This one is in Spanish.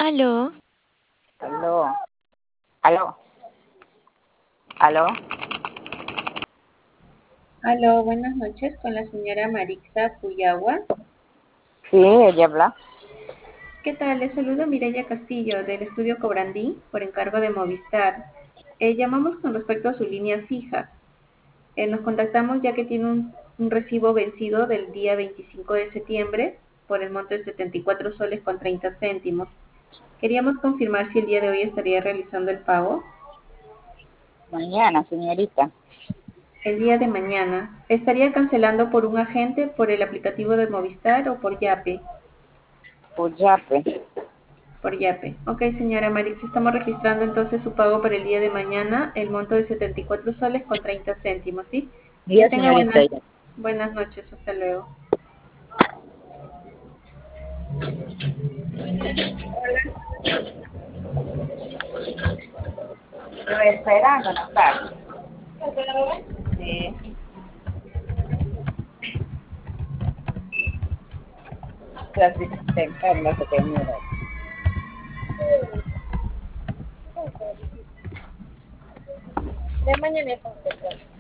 Aló, Aló, aló, aló. Aló, buenas noches con la señora Marixa Puyagua. Sí, ella habla. ¿Qué tal? Les saluda Mireya Castillo del estudio Cobrandí por encargo de Movistar. Llamamos con respecto a su línea fija. Nos contactamos ya que tiene un recibo vencido del día 25 de septiembre por el monto de 74 soles con 30 céntimos. Queríamos confirmar si el día de hoy estaría realizando el pago. Mañana, señorita. El día de mañana. ¿Estaría cancelando por un agente, por el aplicativo de Movistar o por Yape? Por Yape. Por Yape. Ok, señora Marix, estamos registrando entonces su pago para el día de mañana, el monto de 74 soles con 30 céntimos, ¿sí? Que Ya, tenga señorita. buenas noches, hasta luego. Lo esperando, no está. Sí. Su asistente no se termina. De mañana es